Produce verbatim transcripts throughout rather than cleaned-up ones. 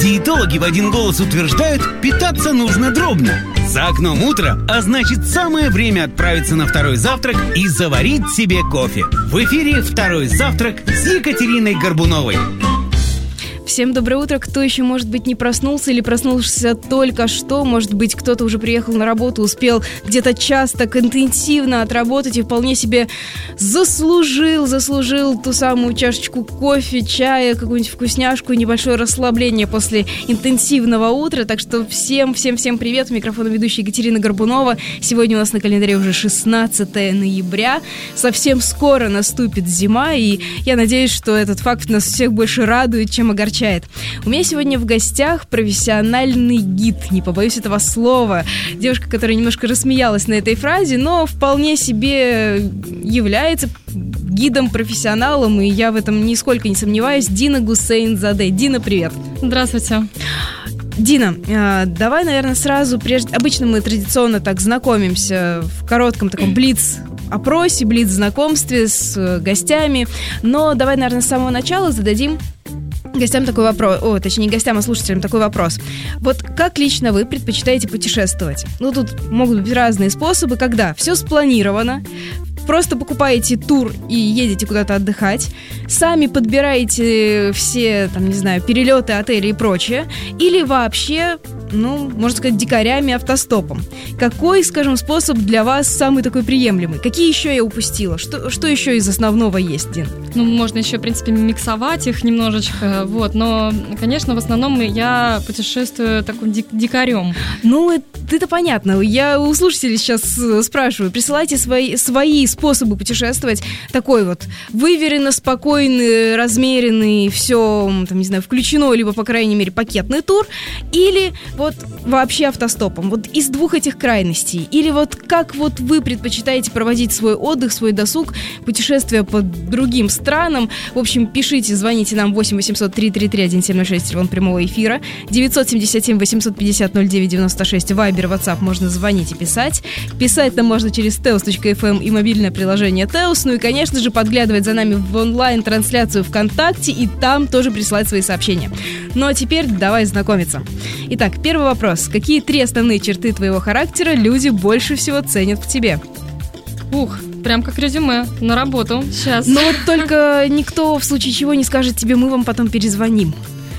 Диетологи в один голос утверждают, питаться нужно дробно. За окном утро, а значит самое время отправиться на второй завтрак и заварить себе кофе. В эфире «Второй завтрак» с Екатериной Горбуновой. Всем доброе утро. Кто еще, может быть, не проснулся или проснулся только что? Может быть, кто-то уже приехал на работу, успел где-то час так интенсивно отработать и вполне себе заслужил, заслужил ту самую чашечку кофе, чая, какую-нибудь вкусняшку, небольшое расслабление после интенсивного утра. Так что всем, всем, всем привет. У микрофона ведущая Екатерина Горбунова. Сегодня у нас на календаре уже шестнадцатое ноября. Совсем скоро наступит зима, и я надеюсь, что этот факт нас всех больше радует, чем огорчает. У меня сегодня в гостях профессиональный гид, не побоюсь этого слова. Девушка, которая немножко рассмеялась на этой фразе, но вполне себе является гидом-профессионалом, и я в этом нисколько не сомневаюсь. Дина Гусейнзаде. Дина, привет. Здравствуйте. Дина, давай, наверное, сразу, прежде... Обычно мы традиционно так знакомимся в коротком таком блиц-опросе, блиц-знакомстве с гостями, но давай, наверное, с самого начала зададим гостям такой вопрос, о, точнее, не гостям, а слушателям такой вопрос. Вот как лично вы предпочитаете путешествовать? Ну, тут могут быть разные способы, когда все спланировано, просто покупаете тур и едете куда-то отдыхать, сами подбираете все, там, не знаю, перелеты, отели и прочее, или вообще, ну, можно сказать, дикарями, автостопом. Какой, скажем, способ для вас самый такой приемлемый? Какие еще я упустила? Что, что еще из основного есть, Дин? Ну, можно еще, в принципе, миксовать их немножечко, вот, но, конечно, в основном я путешествую таким дик- дикарем. Ну, это понятно. Я у слушателей сейчас спрашиваю, присылайте свои, свои способы путешествовать, такой вот выверенно, спокойный, размеренный, все, там, не знаю, включено, либо, по крайней мере, пакетный тур, или вот вообще автостопом, вот из двух этих крайностей, или вот как вот вы предпочитаете проводить свой отдых, свой досуг, путешествия по другим странам. В общем, пишите, звоните нам восемь восемьсот три три три один семь ноль шесть, телефон прямого эфира, девятьсот семьдесят семь восемьсот пятьдесят ноль девять девяносто шесть, Вайбер, Ватсап, можно звонить и писать. Писать нам можно через теос точка эф эм и мобильное приложение Теос, ну и, конечно же, подглядывать за нами в онлайн-трансляцию ВКонтакте и там тоже присылать свои сообщения. Ну а теперь давай знакомиться. Итак, первый вопрос. Какие три основные черты твоего характера люди больше всего ценят в тебе? Ух, прям как резюме на работу. Сейчас. Но вот только никто в случае чего не скажет тебе, мы вам потом перезвоним.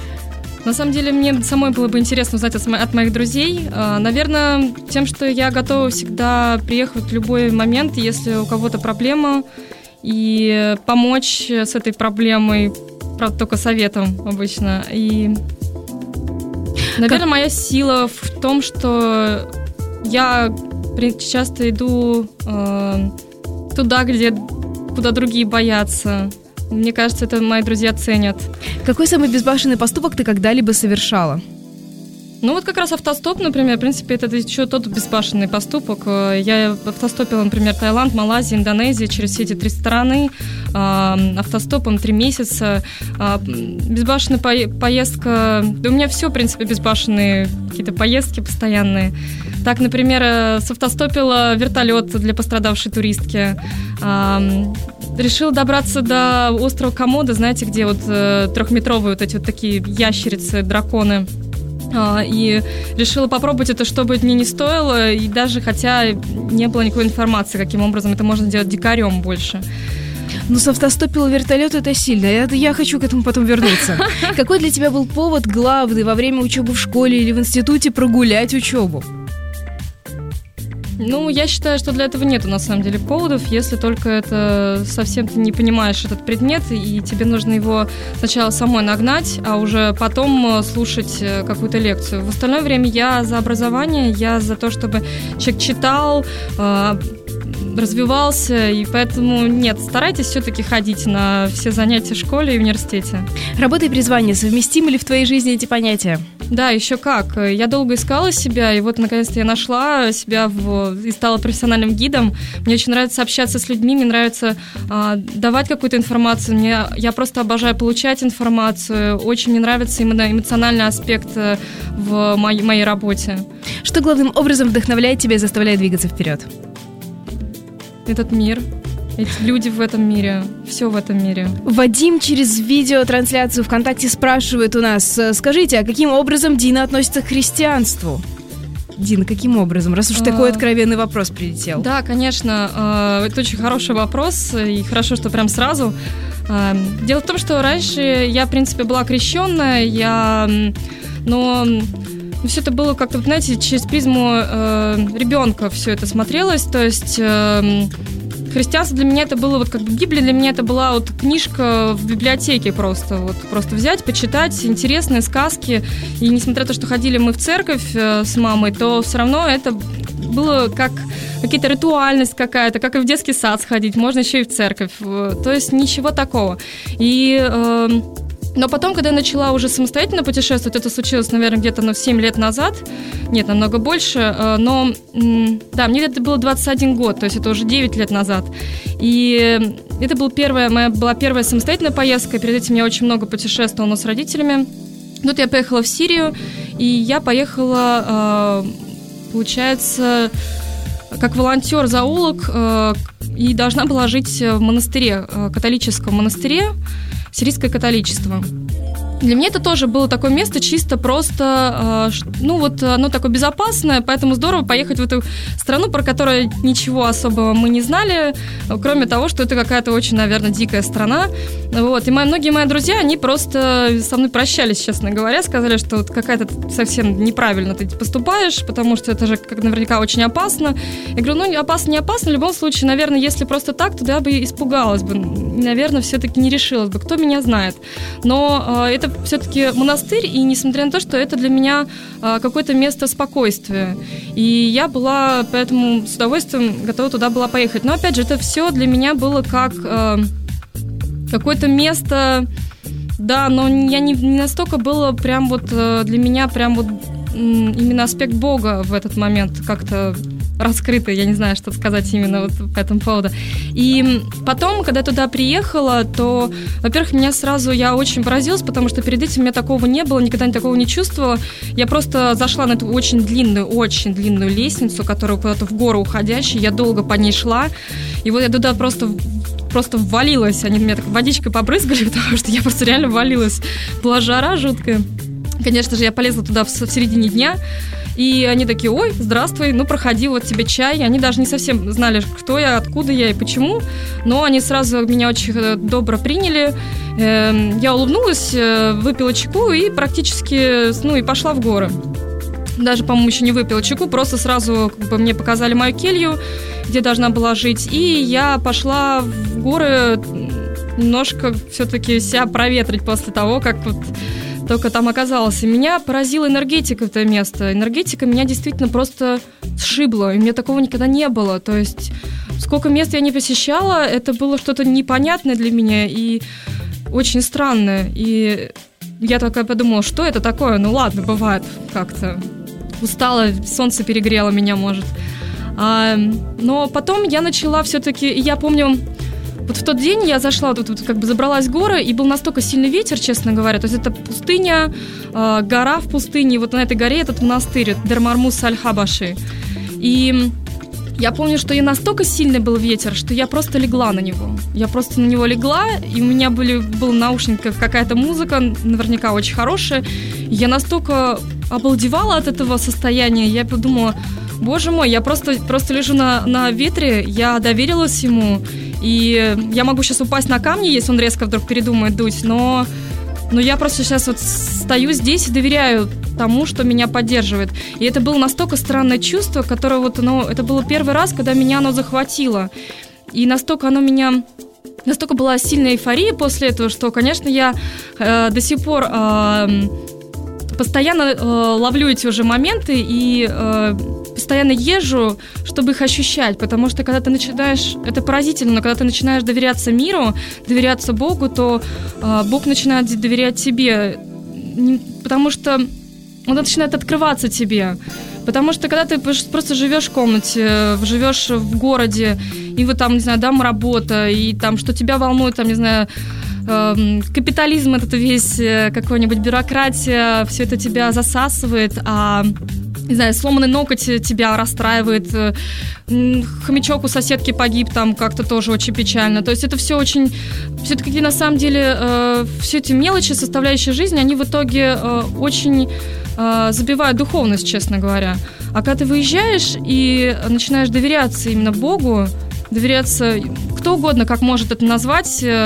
На самом деле, мне самой было бы интересно узнать от, мо- от моих друзей. А, наверное, тем, что я готова всегда приехать в любой момент, если у кого-то проблема, и помочь с этой проблемой, правда, только советом обычно. И, наверное, как... моя сила в том, что я часто иду э, туда, где, куда другие боятся. Мне кажется, это мои друзья ценят. Какой самый безбашенный поступок ты когда-либо совершала? Ну вот как раз автостоп, например, в принципе, это еще тот безбашенный поступок. Я автостопила, например, Таиланд, Малайзию, Индонезию, через все эти три страны, автостопом три месяца. Безбашенная поездка, да у меня все, в принципе, безбашенные какие-то поездки постоянные. Так, например, автостопила вертолет для пострадавшей туристки. Решила добраться до острова Комодо, знаете, где вот трехметровые вот эти вот такие ящерицы, драконы. И решила попробовать это, что бы мне не стоило, и даже хотя не было никакой информации, каким образом это можно делать дикарем больше. Ну, с автостопила вертолет это сильно. Я, я хочу к этому потом вернуться. Какой для тебя был повод главный во время учебы в школе или в институте прогулять учебу? Ну, я считаю, что для этого нету, на самом деле, поводов, если только это совсем ты не понимаешь этот предмет, и тебе нужно его сначала самой нагнать, а уже потом слушать какую-то лекцию. В остальное время я за образование, я за то, чтобы человек читал, развивался, и поэтому нет, старайтесь все-таки ходить на все занятия в школе и университете. Работа и призвание, совместимы ли в твоей жизни эти понятия? Да, еще как. Я долго искала себя, и вот наконец-то я нашла себя в... и стала профессиональным гидом. Мне очень нравится общаться с людьми, мне нравится а, давать какую-то информацию. Мне... Я просто обожаю получать информацию. Очень мне нравится именно эмоциональный аспект в моей, моей работе. Что главным образом вдохновляет тебя и заставляет двигаться вперед? Этот мир. эти люди в этом мире, все в этом мире. Вадим через видеотрансляцию ВКонтакте спрашивает у нас, скажите, а каким образом Дина относится к христианству? Дина, каким образом, раз уж а, такой откровенный вопрос прилетел? Да, конечно, это очень хороший вопрос, и хорошо, что прям сразу. Дело в том, что раньше я, в принципе, была крещенная, я, но все это было как-то, знаете, через призму э, ребенка все это смотрелось, то есть э, христианство для меня это было, вот как бы Библия для меня это была вот книжка в библиотеке просто, вот просто взять, почитать, интересные сказки, и несмотря на то, что ходили мы в церковь э, с мамой, то все равно это было как какая-то ритуальность какая-то, как и в детский сад сходить, можно еще и в церковь, то есть ничего такого. И... Э, Но потом, когда я начала уже самостоятельно путешествовать, это случилось, наверное, где-то на семь лет назад, нет, намного больше, но, да, мне это было двадцать один год, то есть это уже девять лет назад. И это был первая, моя была первая самостоятельная поездка, и перед этим я очень много путешествовала с родителями. Тут я поехала в Сирию, и я поехала, получается, как волонтер-зоолог, и должна была жить в монастыре, католическом монастыре, сирийское католичество. Для меня это тоже было такое место чисто просто, ну вот оно такое безопасное, поэтому здорово поехать в эту страну, про которую ничего особого мы не знали, кроме того, что это какая-то очень, наверное, дикая страна. Вот. И мои, многие мои друзья, они просто со мной прощались, честно говоря, сказали, что вот какая-то совсем неправильно ты поступаешь, потому что это же как наверняка очень опасно. Я говорю, ну опасно, не опасно, в любом случае, наверное, если просто так, то я бы испугалась бы, наверное, все-таки не решилась бы, кто меня знает. Но э, это все-таки монастырь, и несмотря на то, что это для меня а, какое-то место спокойствия. И я была поэтому с удовольствием готова туда была поехать. Но опять же, это все для меня было как а, какое-то место, да, но я не, не настолько было прям вот для меня прям вот именно аспект Бога в этот момент как-то раскрытый, я не знаю, что сказать именно вот по этому поводу. И потом, когда туда приехала, то, во-первых, меня сразу, я очень поразилась, потому что перед этим у меня такого не было, никогда не такого не чувствовала. Я просто зашла на эту очень длинную, очень длинную лестницу, которая куда-то в гору уходящая, я долго по ней шла, и вот я туда просто... просто ввалилась, они меня так водичкой побрызгали, потому что я просто реально ввалилась. Была жара жуткая. Конечно же, я полезла туда в середине дня, и они такие, ой, здравствуй, ну, проходи, вот тебе чай. Они даже не совсем знали, кто я, откуда я и почему, но они сразу меня очень добро приняли. Я улыбнулась, выпила чайку и практически, ну, и пошла в горы. Даже, по-моему, еще не выпила чайку, просто сразу как бы, мне показали мою келью, где должна была жить, и я пошла в горы немножко все-таки себя проветрить после того, как вот только там оказалась. И меня поразила энергетика этого места. Энергетика меня действительно просто сшибла, и у меня такого никогда не было. То есть сколько мест я не посещала, это было что-то непонятное для меня и очень странное. И я такая подумала, что это такое? Ну ладно, бывает как-то. Устала, солнце перегрело меня, может. А, но потом я начала все-таки, я помню, вот в тот день я зашла, тут вот, как бы забралась в горы, и был настолько сильный ветер, честно говоря, то есть это пустыня, э, гора в пустыне, и вот на этой горе этот монастырь, Дер-Мармус Аль-Хабаши. И я помню, что я настолько сильный был ветер, что я просто легла на него. Я просто на него легла, и у меня были, был в наушниках какая-то музыка, наверняка очень хорошая. Я настолько обалдевала от этого состояния, я подумала, боже мой, я просто, просто лежу на, на ветре, я доверилась ему, и я могу сейчас упасть на камни, если он резко вдруг передумает дуть, но, но я просто сейчас вот стою здесь и доверяю тому, что меня поддерживает. И это было настолько странное чувство, которое вот, ну, это было первый раз, когда меня оно захватило. И настолько оно меня... Настолько была сильная эйфория после этого, что, конечно, я э, до сих пор э, постоянно э, ловлю эти уже моменты и э, постоянно езжу, чтобы их ощущать, потому что когда ты начинаешь, это поразительно, но когда ты начинаешь доверяться миру, доверяться Богу, то э, Бог начинает доверять тебе, потому что Он начинает открываться тебе. Потому что когда ты просто живешь в комнате, живешь в городе, и вот там, не знаю, там работа, и там, что тебя волнует, там, не знаю, э, капитализм этот весь, какой-нибудь бюрократия, все это тебя засасывает, а не знаю, сломанный ноготь тебя расстраивает, хомячок у соседки погиб, там как-то тоже очень печально. То есть это все очень... Все-таки на самом деле э, все эти мелочи, составляющие жизни, они в итоге э, очень э, забивают духовность, честно говоря. А когда ты выезжаешь и начинаешь доверяться именно Богу, доверяться... Кто угодно, как может это назвать... Э,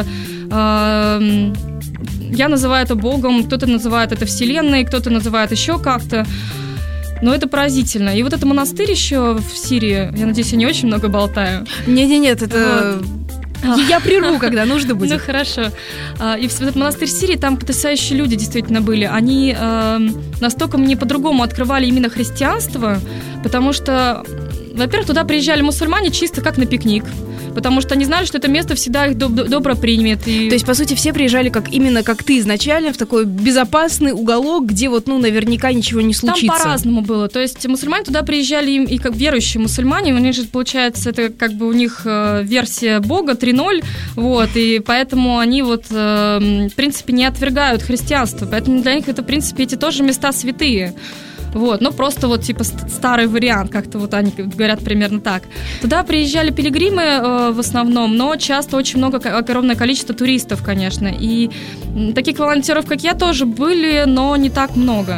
э, я называю это Богом, кто-то называет это Вселенной, кто-то называет еще как-то. Но это поразительно. И вот этот монастырь еще в Сирии, я надеюсь, я не очень много болтаю. Нет-нет-нет, это... Вот. Я прерву, когда нужно будет. Ну, хорошо. И в этот монастырь Сирии, там потрясающие люди действительно были. Они э, настолько мне по-другому открывали именно христианство, потому что, во-первых, туда приезжали мусульмане чисто как на пикник. Потому что они знали, что это место всегда их доб- добро примет. И... То есть, по сути, все приезжали как, именно как ты изначально, в такой безопасный уголок, где вот, ну, наверняка ничего не случится. Там по-разному было. То есть мусульмане туда приезжали и, и как верующие мусульмане, у них же, получается, это как бы у них э, версия Бога три ноль, вот, и поэтому они вот, э, в принципе, не отвергают христианство. Поэтому для них это, в принципе, эти тоже места святые. Вот, ну просто вот типа старый вариант, как-то вот они говорят примерно так. Туда приезжали пилигримы э, в основном, но часто очень много, огромное количество туристов, конечно. И таких волонтеров, как я, тоже были, но не так много.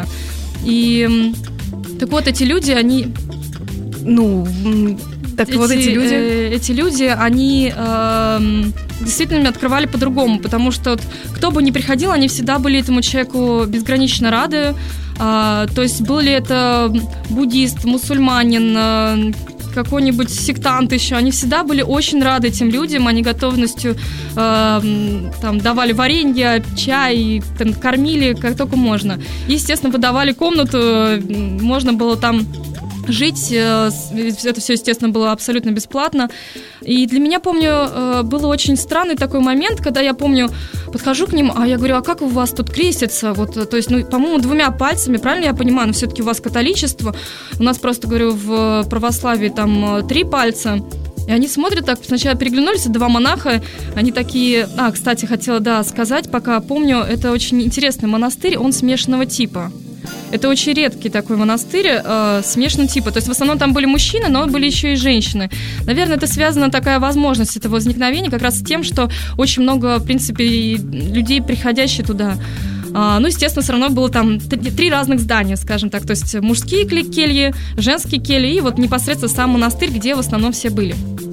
И так вот эти люди, они... Ну... Так эти, вот эти люди... Э, эти люди, они э, действительно меня открывали по-другому, потому что вот, кто бы ни приходил, они всегда были этому человеку безгранично рады. Э, то есть был ли это буддист, мусульманин, э, какой-нибудь сектант еще, они всегда были очень рады этим людям, они готовностью э, там, давали варенье, чай, там, кормили как только можно. И, естественно, выдавали комнату, можно было там... жить, это все, естественно, было абсолютно бесплатно. И для меня, помню, был очень странный такой момент, когда я, помню, подхожу к ним, а я говорю, а как у вас тут крестится? Вот, то есть, ну, по-моему, двумя пальцами, правильно я понимаю, но все-таки у вас католичество, у нас просто, говорю, в православии там три пальца. И они смотрят так, сначала переглянулись, два монаха, они такие... А, кстати, хотела, да, сказать, пока помню, это очень интересный монастырь, он смешанного типа. Это очень редкий такой монастырь э, смешанного типа. То есть в основном там были мужчины, но были еще и женщины. Наверное, это связано, такая возможность этого возникновения, как раз с тем, что очень много, в принципе, людей, приходящих туда. А, ну, естественно, все равно было там три, три разных здания, скажем так. То есть мужские кельи, женские кельи и вот непосредственно сам монастырь, где в основном все были.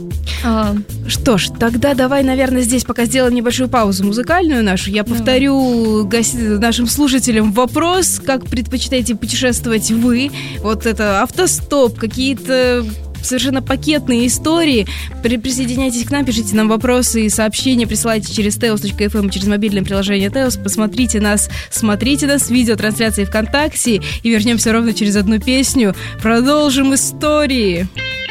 А, что ж, тогда давай, наверное, здесь пока сделаем небольшую паузу музыкальную нашу. Я повторю гости, нашим слушателям вопрос, как предпочитаете путешествовать вы. Вот это автостоп, какие-то совершенно пакетные истории. При, присоединяйтесь к нам, пишите нам вопросы и сообщения, присылайте через теос точка эф эм, через мобильное приложение Теос. Посмотрите нас, смотрите нас, видеотрансляции ВКонтакте. И вернемся ровно через одну песню. Продолжим истории.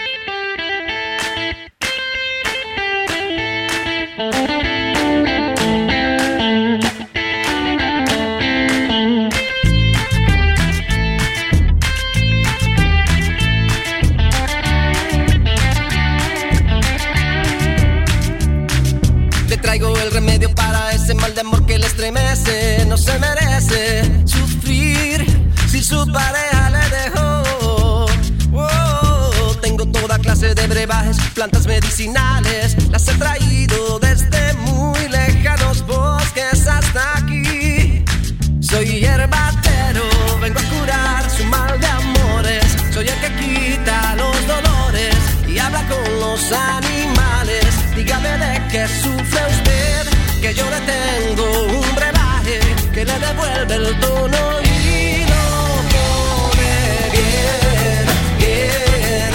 Mal de amor que le estremece, no se merece sufrir si su pareja le dejó. Oh, tengo toda clase de brebajes, plantas medicinales, las he traído desde muy lejanos bosques hasta aquí. Soy hierbatero, vengo a curar su mal de amores. Soy el que quita los dolores y habla con los animales. Dígame de qué sufre usted, que yo le tengo un brebaje que le devuelve el tono y lo pone bien, bien,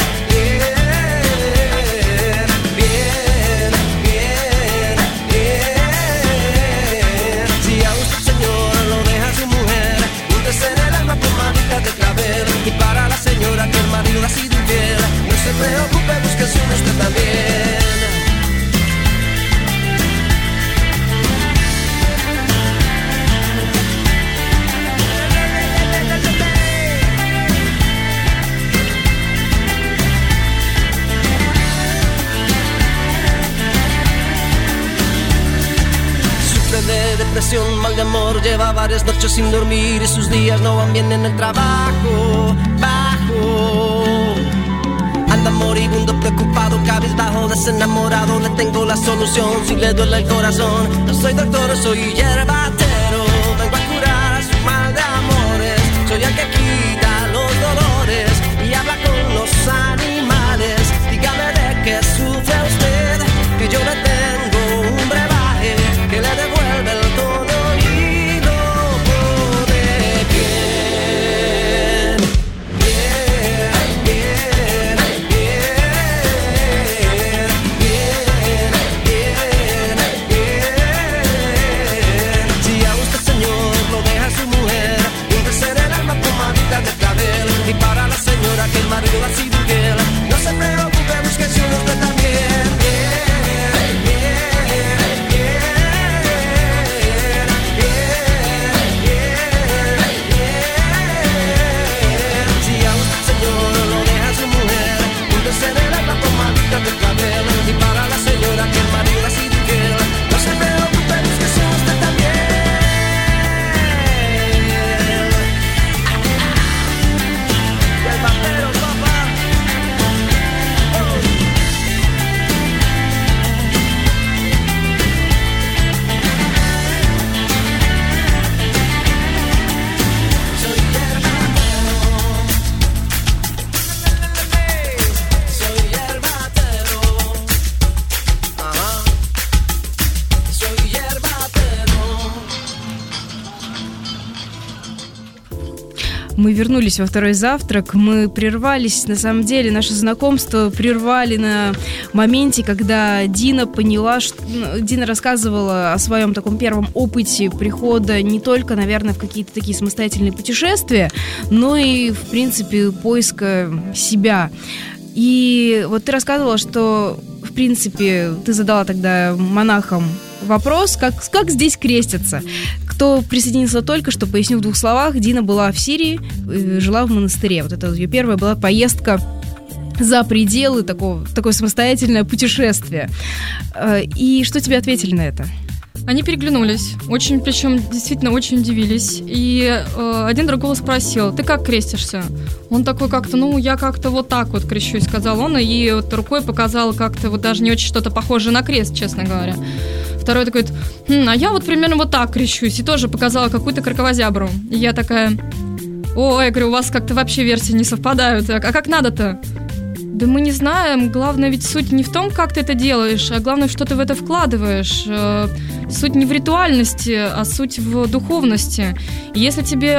bien, bien, bien, bien. Si a usted, señor, lo deja su mujer, úndese en el alma con manitas de clavel. Y para la señora que el marido ha sido infiel, no se preocupe, busque su usted también. De depresión, mal de amor, lleva varias noches sin dormir y sus días no van bien en el trabajo. Baja Anda moribundo, preocupado, cabizbajo, desenamorado, le tengo la solución. Si le duele el corazón, no soy doctor, soy hierbatero. Vengo a curar su mal de amores. Soy el que quita los dolores y habla con los animales. Dígame de qué sufre usted, que yo le tengo un brebaje que le devuelve el tono y lo pone bien. Bien, bien, bien, bien, bien, bien. Si a usted, señor, lo deja su mujer, úntese en el alma pomadita de clavel. Y para la señora que el marido ha sido infiel, no se preocupe, búsquese usted también. Bien, bien, bien, bien, bien, bien. Si a usted, señor, lo deja su mujer, úntese en el alma pomadita de clavel. Y para la señora que el marido ha sido infiel, no se preocupe, búsquese usted también. Hierbateros, papá. Soy hierbatero. Soy hierbatero. Ajá. Soy hierbatero. Мы вернулись во второй завтрак, мы прервались, на самом деле, наше знакомство прервали на моменте, когда Дина поняла, что... ну, Дина рассказывала о своем таком первом опыте прихода не только, наверное, в какие-то такие самостоятельные путешествия, но и, в принципе, поиска себя. И вот ты рассказывала, что, в принципе, ты задала тогда монахам вопрос, как, как здесь крестятся. Кто присоединился только что, поясню в двух словах, Дина была в Сирии, э, жила в монастыре. Вот это ее первая была поездка за пределы, такого, такое самостоятельное путешествие. Э, И что тебе ответили на это? Они переглянулись, очень, причем действительно очень удивились. И э, один другого спросил: ты как крестишься? Он такой как-то, ну, я как-то вот так вот крещусь, сказал он, и вот рукой показал как-то вот даже не очень что-то похожее на крест, честно говоря. Второй такой: хм, а я вот примерно вот так крещусь, и тоже показала какую-то кракозябру. И я такая: ой, я говорю, у вас как-то вообще версии не совпадают, а как надо-то? Да мы не знаем, главное ведь суть не в том, как ты это делаешь, а главное, что ты в это вкладываешь. Суть не в ритуальности, а суть в духовности. И если тебе,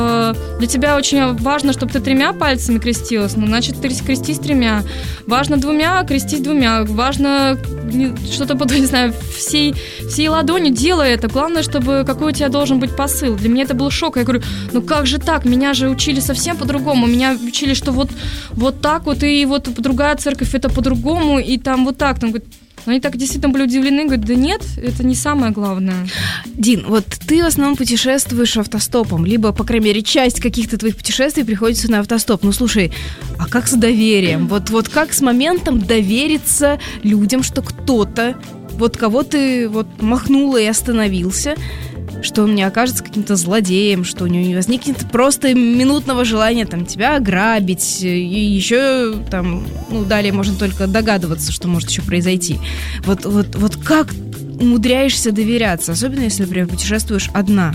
для тебя очень важно, чтобы ты тремя пальцами крестилась, ну, значит, ты крестись тремя. Важно двумя, крестись двумя. Важно что-то, не знаю, всей, всей ладонью делай это. Главное, чтобы какой у тебя должен быть посыл. Для меня это был шок. Я говорю, ну как же так? Меня же учили совсем по-другому. Меня учили, что вот, вот так вот, и вот другая церковь это по-другому, и там вот так. Там, говорит, они так действительно были удивлены, говорят, да нет, это не самое главное. Дин, вот ты в основном путешествуешь автостопом, либо, по крайней мере, часть каких-то твоих путешествий приходится на автостоп. Ну, слушай, а как с доверием? Вот, вот как с моментом довериться людям, что кто-то, вот кого ты вот махнула и остановился, что он не окажется каким-то злодеем, что у него не возникнет просто минутного желания там тебя ограбить, и еще там, ну, далее можно только догадываться, что может еще произойти. Вот, вот, вот как умудряешься доверяться, особенно если, например, путешествуешь одна?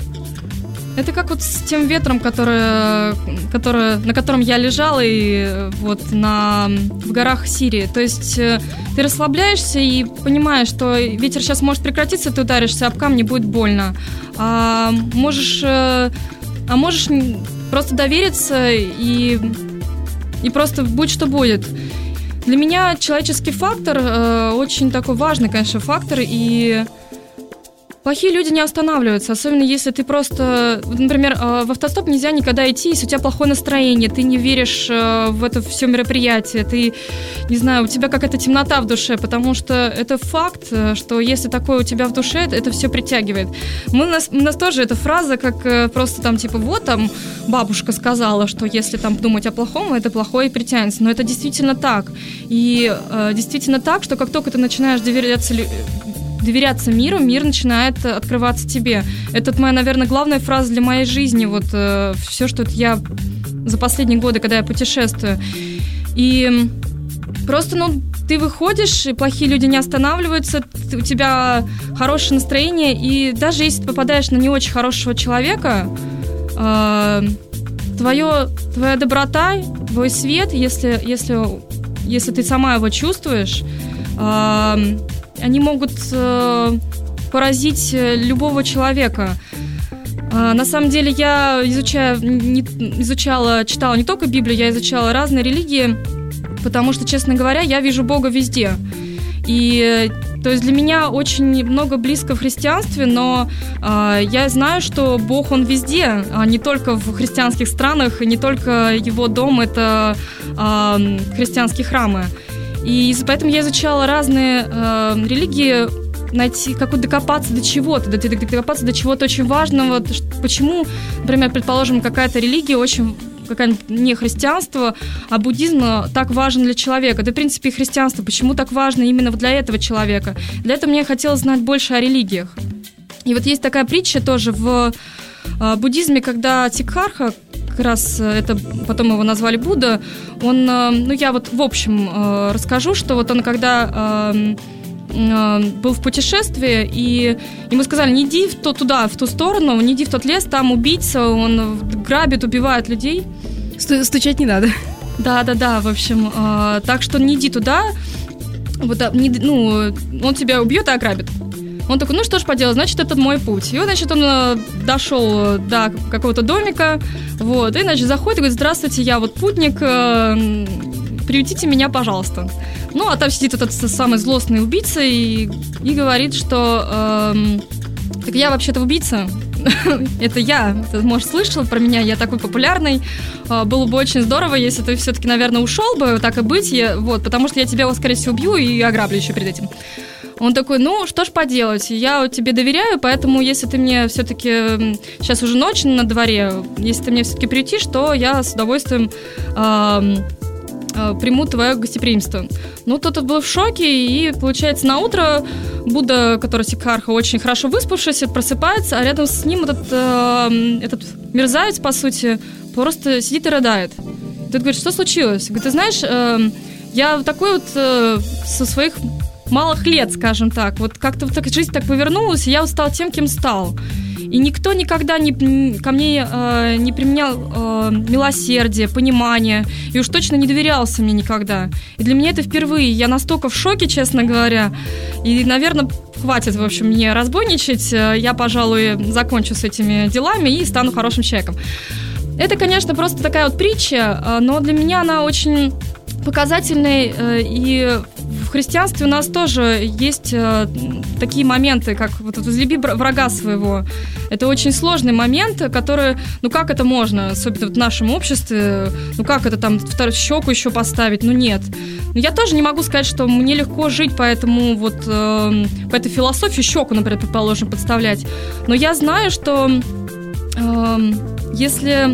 Это как вот с тем ветром, который, который, на котором я лежала и вот на, в горах Сирии. То есть ты расслабляешься и понимаешь, что ветер сейчас может прекратиться, ты ударишься об камни, будет больно. А можешь, а можешь просто довериться и, и просто будь что будет. Для меня человеческий фактор э, очень такой важный, конечно, фактор, и плохие люди не останавливаются, особенно если ты просто... Например, в автостоп нельзя никогда идти, если у тебя плохое настроение, ты не веришь в это все мероприятие, ты, не знаю, у тебя какая-то темнота в душе, потому что это факт, что если такое у тебя в душе, это все притягивает. Мы, у, нас, у нас тоже эта фраза, как просто там, типа, вот там бабушка сказала, что если там думать о плохом, это плохое и притянется. Но это действительно так. И э, действительно так, что как только ты начинаешь доверяться... доверяться миру, мир начинает открываться тебе. Это моя, наверное, главная фраза для моей жизни. Вот э, все, что я за последние годы, когда я путешествую. И просто, ну, ты выходишь, и плохие люди не останавливаются, ты, у тебя хорошее настроение, и даже если ты попадаешь на не очень хорошего человека, э, твое, твоя доброта, твой свет, если, если, если ты сама его чувствуешь, э, они могут э, поразить любого человека. Э, на самом деле я изучаю, не, изучала, читала не только Библию, я изучала разные религии, потому что, честно говоря, я вижу Бога везде. И, то есть, для меня очень много близко в христианстве, но э, я знаю, что Бог, Он везде, а не только в христианских странах, и не только Его дом – это э, христианские храмы. И поэтому я изучала разные э, религии, найти, как докопаться до чего-то, докопаться до чего-то очень важного. Почему, например, предположим, какая-то религия очень... какое-нибудь не христианство, а буддизм так важен для человека. Да, в принципе, и христианство. Почему так важно именно для этого человека? Для этого мне хотелось знать больше о религиях. И вот есть такая притча тоже в э, буддизме, когда Сиддхартха, как раз это потом его назвали Будда, он, э, ну я вот в общем э, расскажу, что вот он когда... Э, был в путешествии, и ему сказали, не иди в то, туда, в ту сторону, не иди в тот лес, там убийца, он грабит, убивает людей. Стучать не надо. Да-да-да, в общем, э, так что не иди туда, вот, не, ну, он тебя убьет и ограбит. Он такой, ну что ж поделать, значит, это мой путь. И вот, значит, он э, дошел до какого-то домика, вот, и, значит, заходит и говорит, здравствуйте, я вот путник, э, приютите меня, пожалуйста. Ну, а там сидит этот самый злостный убийца и, и говорит, что эм, так я вообще-то убийца, это я, ты, может, слышал про меня, я такой популярный, э, было бы очень здорово, если ты все-таки, наверное, ушел бы, так и быть, я, вот, потому что я тебя, скорее всего, убью и ограблю еще перед этим. Он такой, ну, что ж поделать, я тебе доверяю, поэтому если ты мне все-таки, сейчас уже ночь на дворе, если ты мне все-таки приютишь, то я с удовольствием... Э, приму твое гостеприимство. Ну, тот был в шоке, и, получается, на утро Будда, который Сиддхартха, очень хорошо выспавшийся, просыпается, а рядом с ним этот, э, этот мерзавец, по сути, просто сидит и рыдает. Тот говорит, что случилось? Говорит, ты знаешь, э, я такой вот э, со своих малых лет, скажем так, вот как-то вот так жизнь так повернулась, и я вот стал тем, кем стал. И никто никогда не, ко мне э, не применял э, милосердие, понимание, и уж точно не доверялся мне никогда. И для меня это впервые. Я настолько в шоке, честно говоря. И, наверное, хватит, в общем, мне разбойничать. Я, пожалуй, закончу с этими делами и стану хорошим человеком. Это, конечно, просто такая вот притча, но для меня она очень показательная, и в христианстве у нас тоже есть такие моменты, как вот возлюби врага своего. Это очень сложный момент, который, ну как это можно, особенно в нашем обществе, ну как это там вторую щеку еще поставить, ну нет. Но я тоже не могу сказать, что мне легко жить по этому вот, э, по этой философии щеку, например, предположим, подставлять. Но я знаю, что э, если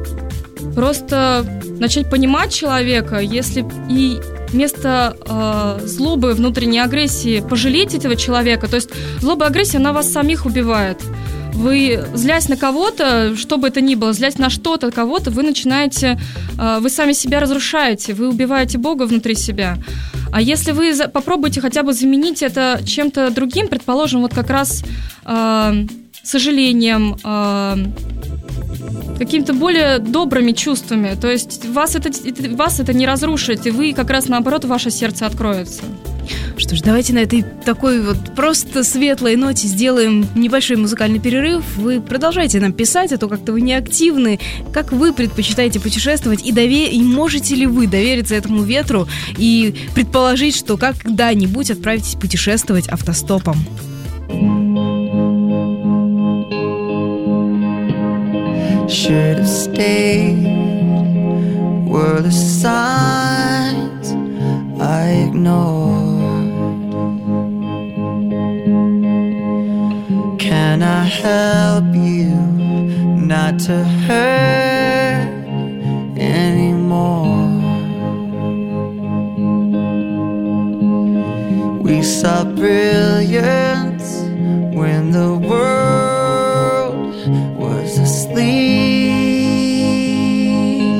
просто начать понимать человека, если и вместо э, злобы, внутренней агрессии пожалеть этого человека, то есть злоба и агрессия, она вас самих убивает. Вы, злясь на кого-то, что бы это ни было, злясь на что-то, кого-то, вы начинаете, э, вы сами себя разрушаете, вы убиваете Бога внутри себя. А если вы за, попробуете хотя бы заменить это чем-то другим, предположим, вот как раз э, сожалением, э, какими-то более добрыми чувствами, то есть вас это, вас это не разрушит, и вы как раз наоборот, ваше сердце откроется. Что ж, давайте на этой такой вот просто светлой ноте сделаем небольшой музыкальный перерыв. Вы продолжайте нам писать, а то как-то вы не активны. Как вы предпочитаете путешествовать и, довер... и можете ли вы довериться этому ветру и предположить, что когда-нибудь отправитесь путешествовать автостопом? Should have stayed. Were the signs I ignored? Can I help you not to hurt anymore? We saw brilliance when the world was asleep.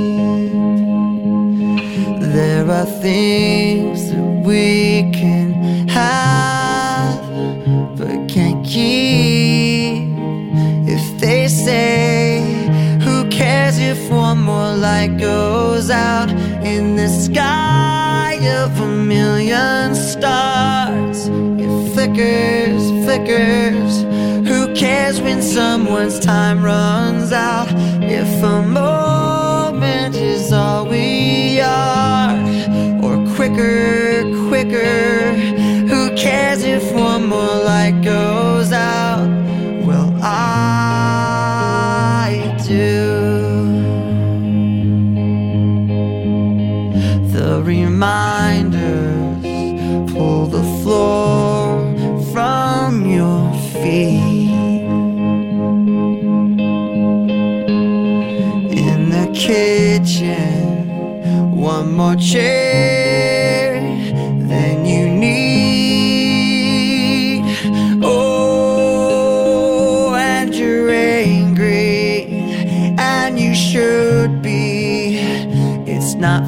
things that we can have but can't keep. If they say, who cares if one more light goes out in the sky of a million stars? It flickers, flickers. Who cares when someone's time runs out? If a moment is all we are, or quicker, quicker. Who cares if one more light goes out? Well, I do. The reminders pull the floor from your feet. In the kitchen, one more chair than you need. Oh, and you're angry, and you should be. It's not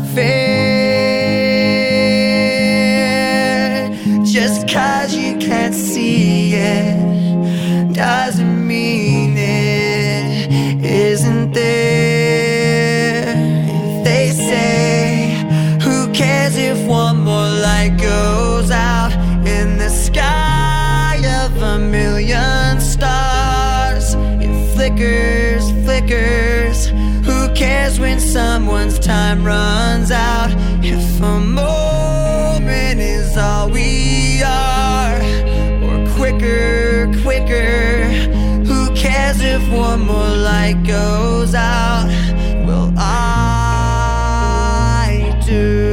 fair. Just 'cause you can't see it doesn't mean it isn't there. If they say, who cares if one more light goes out in the sky of a million stars? It flickers, flickers. Who cares when someone's time runs out? If a moment is all we are, or quicker, quicker. Who cares if one more light goes out? Well, I do.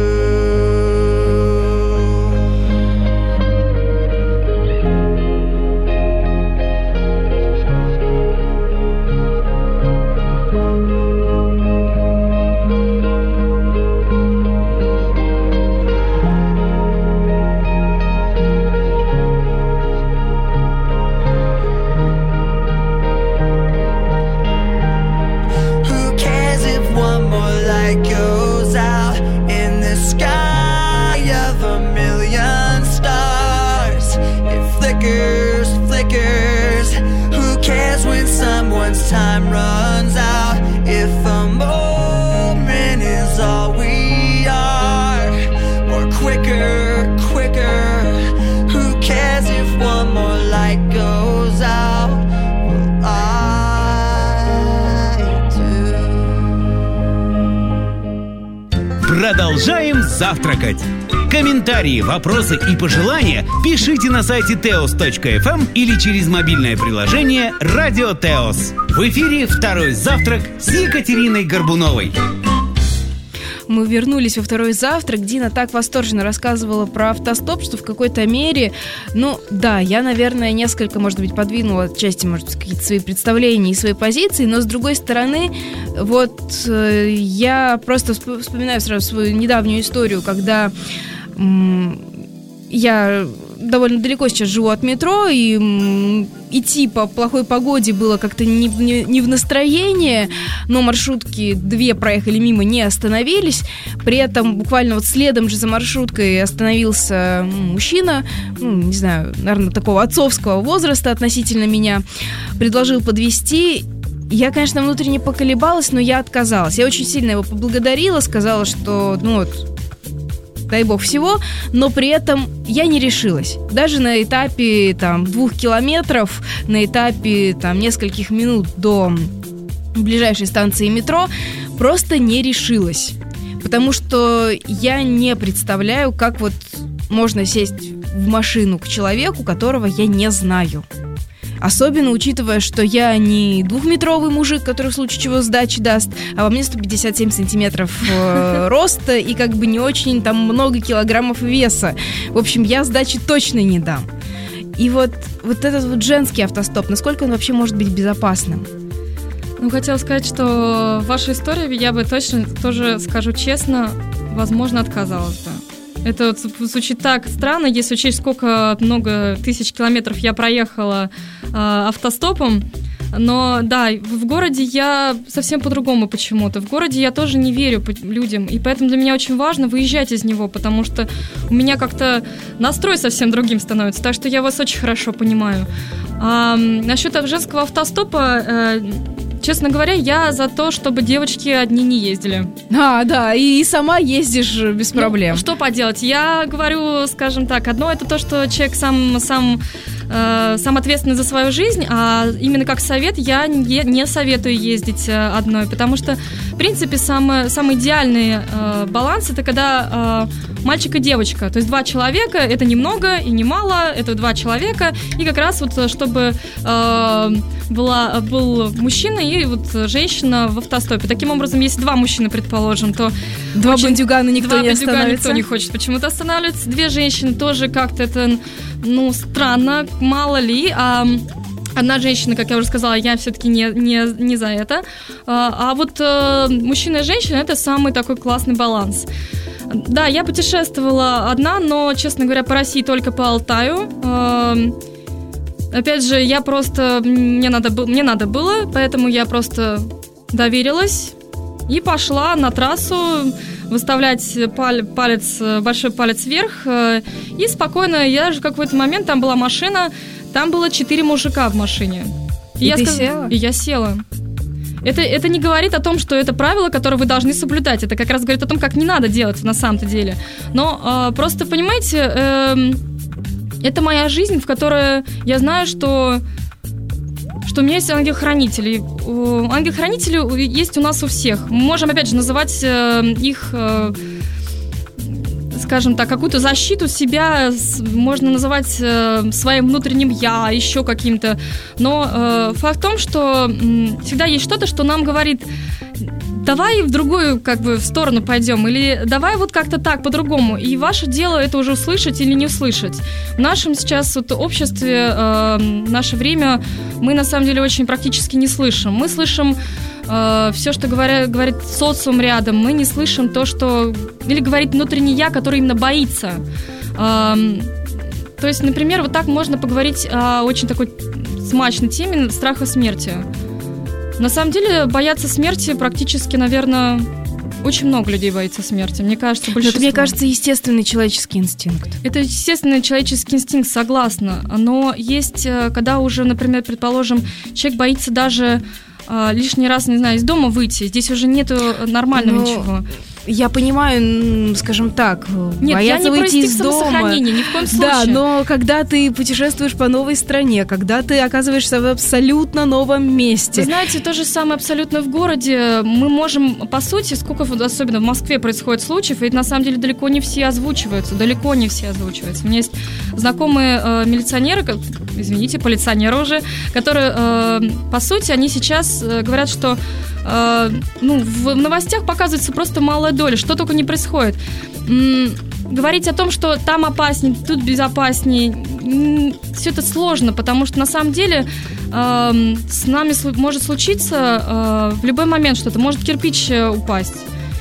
Goes out in the sky of a million stars. It flickers, flickers. Who cares when someone's time runs out? If a moment is all we are, or quicker, quicker. Who cares if one more light goes out? Well, I do. Продолжаем завтракать. Комментарии, вопросы и пожелания пишите на сайте теос точка эф эм или через мобильное приложение «Радио Теос». В эфире «Второй завтрак» с Екатериной Горбуновой. Мы вернулись во второй завтрак. Дина так восторженно рассказывала про автостоп, что в какой-то мере, ну да, я, наверное, несколько, может быть, подвинула отчасти, может быть, какие-то свои представления и свои позиции, но с другой стороны, вот э, я просто вспоминаю сразу свою недавнюю историю, когда м- я довольно далеко сейчас живу от метро, и м, идти по плохой погоде было как-то не, не, не в настроении, но маршрутки две проехали мимо, не остановились. При этом буквально вот следом же за маршруткой остановился мужчина, ну, не знаю, наверное, такого отцовского возраста относительно меня, предложил подвезти. Я, конечно, внутренне поколебалась, но я отказалась. Я очень сильно его поблагодарила, сказала, что, ну вот, дай бог всего, но при этом я не решилась. Даже на этапе там, двух километров, на этапе там, нескольких минут до ближайшей станции метро просто не решилась. Потому что я не представляю, как вот можно сесть в машину к человеку, которого я не знаю. Особенно учитывая, что я не двухметровый мужик, который в случае чего сдачи даст, а во мне сто пятьдесят семь сантиметров э, роста и как бы не очень там много килограммов веса. В общем, я сдачи точно не дам. И вот, вот этот вот женский автостоп, насколько он вообще может быть безопасным? Ну, хотела сказать, что в вашей истории я бы точно, тоже скажу честно, возможно, отказалась бы. Это вот звучит так странно, если учесть, сколько много тысяч километров я проехала э, автостопом. Но да, в городе я совсем по-другому почему-то. В городе я тоже не верю людям, и поэтому для меня очень важно выезжать из него, потому что у меня как-то настрой совсем другим становится. Так что я вас очень хорошо понимаю. А насчет женского автостопа, э, честно говоря, я за то, чтобы девочки одни не ездили. А, да, и сама ездишь без проблем. Ну, что поделать? Я говорю, скажем так, одно это то, что человек сам, сам, э, сам ответственный за свою жизнь, а именно как совет я не, не советую ездить одной, потому что, в принципе, самый, самый идеальный э, баланс это когда э, мальчик и девочка, то есть два человека, это не много и не мало, это два человека, и как раз вот чтобы э, была, был мужчина и вот женщина в автостопе. Таким образом, если два мужчины, предположим, то два бандюгана никто два не бандюгана остановится. Никто не хочет почему-то останавливаться. Две женщины тоже как-то это, ну, странно, мало ли. А одна женщина, как я уже сказала, я все-таки не, не, не за это. А, а вот а, мужчина и женщина — это самый такой классный баланс. Да, я путешествовала одна, но, честно говоря, по России только по Алтаю. А, опять же, я просто... Мне надо, мне надо было, поэтому я просто доверилась и пошла на трассу выставлять палец, большой палец вверх. И спокойно, я же в какой-то момент, там была машина, там было четыре мужика в машине. И, и я ты сказ... села? И я села. Это, это не говорит о том, что это правило, которое вы должны соблюдать. Это как раз говорит о том, как не надо делать на самом-то деле. Но э, просто, понимаете, э, это моя жизнь, в которой я знаю, что, что у меня есть ангел-хранители. Ангел-хранители есть у нас у всех. Мы можем, опять же, называть э, их... Э, скажем так, какую-то защиту себя можно называть э, своим внутренним «я», еще каким-то. Но э, факт в том, что э, всегда есть что-то, что нам говорит: давай в другую как бы в сторону пойдем, или давай вот как-то так, по-другому. И ваше дело это уже услышать или не услышать. В нашем сейчас вот обществе, э, наше время, мы на самом деле очень практически не слышим. Мы слышим э, все, что говоря, говорит социум рядом, мы не слышим то, что... Или говорит внутренний «я», который именно боится. Э, то есть, например, вот так можно поговорить о очень такой смачной теме страха смерти. На самом деле, бояться смерти практически, наверное, очень много людей боится смерти. Мне кажется, большинство. Но это, мне кажется, естественный человеческий инстинкт. Это естественный человеческий инстинкт, согласна. Но есть, когда уже, например, предположим, человек боится даже э, лишний раз, не знаю, из дома выйти. Здесь уже нету нормального Но... ничего. Я понимаю, скажем так, Нет, бояться я не выйти из дома. Ни в коем случае. Да, но когда ты путешествуешь по новой стране, когда ты оказываешься в абсолютно новом месте. Вы знаете, то же самое абсолютно в городе. Мы можем, по сути, сколько, особенно в Москве, происходит случаев, ведь на самом деле далеко не все озвучиваются, далеко не все озвучиваются. У меня есть знакомые э, милиционеры, как, извините, полиционеры уже, которые, э, по сути, они сейчас э, говорят, что э, ну, в новостях показывается просто мало доли, что только не происходит. М- говорить о том, что там опаснее, тут безопаснее, м- все это сложно, потому что на самом деле э- с нами слу- может случиться э- в любой момент что-то, может кирпич э, упасть.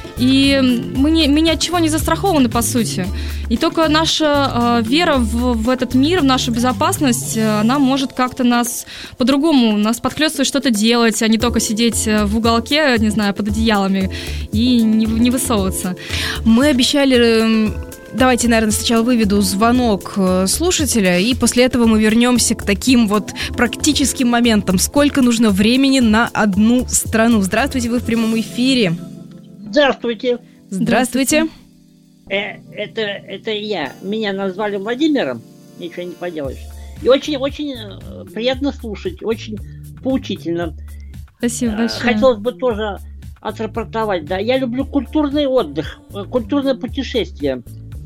И мы, не, мы ни от чего не застрахованы, по сути. И только наша э, вера в, в этот мир, в нашу безопасность, э, она может как-то нас по-другому, нас подхлёстывать что-то делать, а не только сидеть в уголке, не знаю, под одеялами и не, не высовываться. Мы обещали... Давайте, наверное, сначала выведу звонок слушателя, и после этого мы вернемся к таким вот практическим моментам. Сколько нужно времени на одну страну? Здравствуйте, вы в прямом эфире. Здравствуйте. Здравствуйте. Э, это, это я. Меня назвали Владимиром, ничего не поделаешь. И очень-очень приятно слушать, очень поучительно. Спасибо большое. Хотелось бы тоже отрапортовать. Да, я люблю культурный отдых, культурное путешествие.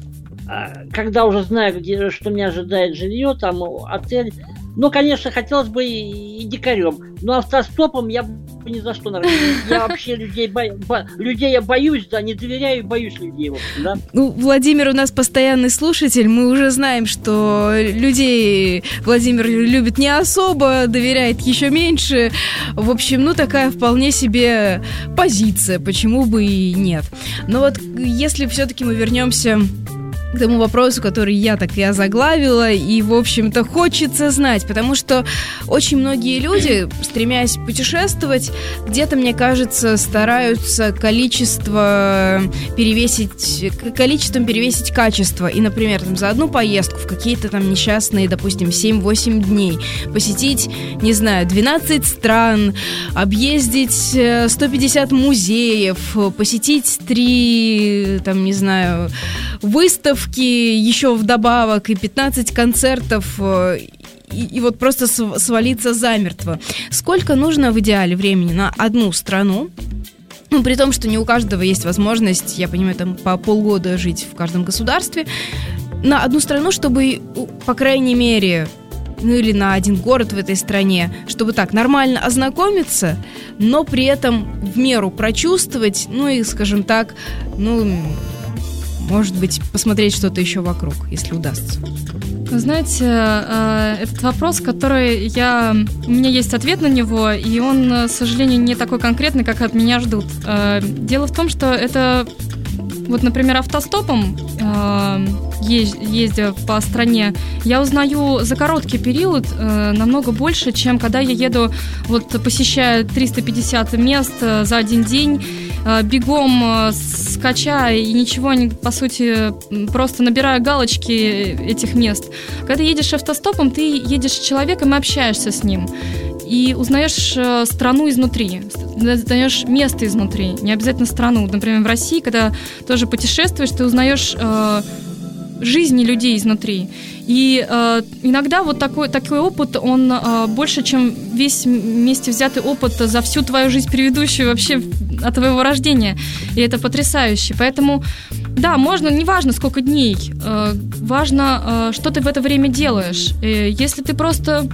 Когда уже знаю, где, что меня ожидает жилье, там отель. Ну, конечно, хотелось бы и, и дикарем. Но автостопом я ни за что, наверное. Я вообще людей, бо... Бо... людей я боюсь, да, не доверяю и боюсь людей. В общем, да. Ну, Владимир у нас постоянный слушатель. Мы уже знаем, что людей Владимир любит не особо, доверяет еще меньше. В общем, ну, такая вполне себе позиция. Почему бы и нет. Но вот если все-таки мы вернемся к тому вопросу, который я так и озаглавила, и, в общем-то, хочется знать, потому что очень многие люди, стремясь путешествовать, где-то, мне кажется, стараются количество перевесить, количеством перевесить качество, и, например, там, за одну поездку в какие-то там несчастные, допустим, семь-восемь дней посетить, не знаю, двенадцать стран, объездить сто пятьдесят музеев, посетить три, там, не знаю, выставки, еще вдобавок, и пятнадцать концертов, и, и вот просто свалиться замертво. Сколько нужно в идеале времени на одну страну? Ну, при том, что не у каждого есть возможность, я понимаю, там по полгода жить в каждом государстве, на одну страну, чтобы, по крайней мере, ну или на один город в этой стране, чтобы так нормально ознакомиться, но при этом в меру прочувствовать, ну и, скажем так, ну... может быть, посмотреть что-то еще вокруг, если удастся. Вы знаете, этот вопрос, который я... У меня есть ответ на него, и он, к сожалению, не такой конкретный, как от меня ждут. Дело в том, что это... Вот, например, автостопом, ездя по стране, я узнаю за короткий период намного больше, чем когда я еду, вот, посещая триста пятьдесят мест за один день, бегом скачая и ничего, по сути, просто набирая галочки этих мест. Когда едешь автостопом, ты едешь с человеком и общаешься с ним. И узнаешь страну изнутри, узнаешь место изнутри, не обязательно страну. Например, в России, когда тоже путешествуешь, ты узнаешь э, жизни людей изнутри. И э, иногда вот такой, такой опыт, он э, больше, чем весь вместе взятый опыт за всю твою жизнь предыдущую вообще от твоего рождения. И это потрясающе. Поэтому, да, можно, неважно сколько дней, э, важно, э, что ты в это время делаешь. Э, если ты просто...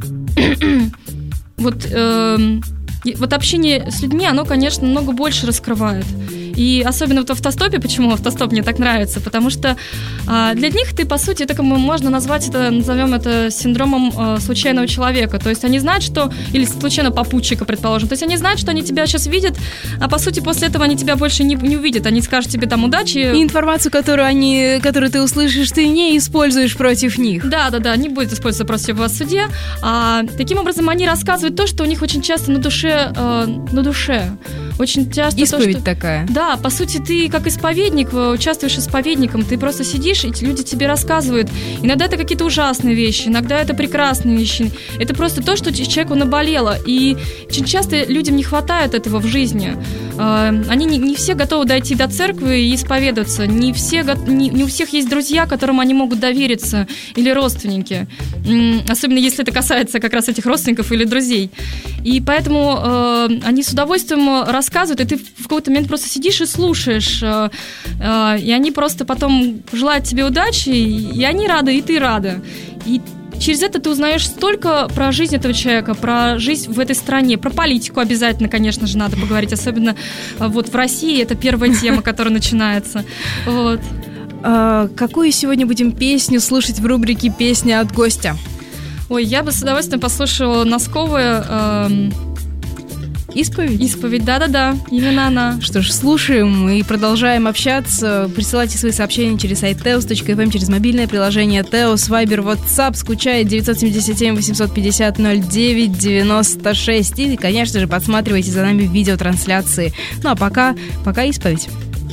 Вот, э, вот общение с людьми, оно, конечно, много больше раскрывает. И особенно вот в автостопе, почему автостоп мне так нравится, потому что а, для них ты, по сути, так можно назвать это, назовем это синдромом а, случайного человека. То есть они знают, что, или случайного попутчика, предположим, то есть они знают, что они тебя сейчас видят, а по сути после этого они тебя больше не, не увидят. Они скажут тебе там удачи. И информацию, которую, они, которую ты услышишь, ты не используешь против них. Да-да-да, не будет использоваться против вас в суде. А, таким образом, они рассказывают то, что у них очень часто на душе, э, на душе. Очень часто Исповедь то, что... такая. Да, по сути, ты как исповедник, участвуешь исповедником, ты просто сидишь, и люди тебе рассказывают. Иногда это какие-то ужасные вещи, иногда это прекрасные вещи. Это просто то, что человеку наболело. И очень часто людям не хватает этого в жизни. Они не, не все готовы дойти до церкви и исповедоваться. Не, все, не, не у всех есть друзья, которым они могут довериться, или родственники. Особенно если это касается как раз этих родственников или друзей. И поэтому э, они с удовольствием рассказывают, и ты в какой-то момент просто сидишь и слушаешь. Э, э, и они просто потом желают тебе удачи, и они рады, и ты рада. И через это ты узнаешь столько про жизнь этого человека, про жизнь в этой стране, про политику обязательно, конечно же, надо поговорить. Особенно э, вот в России это первая тема, которая начинается. Вот. А, какую сегодня будем песню слушать в рубрике «Песня от гостя»? Ой, я бы с удовольствием послушала Носковую эм... «Исповедь». «Исповедь», да-да-да, именно она. Что ж, слушаем и продолжаем общаться. Присылайте свои сообщения через сайт теос точка эф эм, через мобильное приложение Теос, Вайбер, WhatsApp, скучает девять семь семь восемь пять ноль ноль девять девяносто шесть. И, конечно же, подсматривайте за нами в видеотрансляции. Ну а пока, пока исповедь.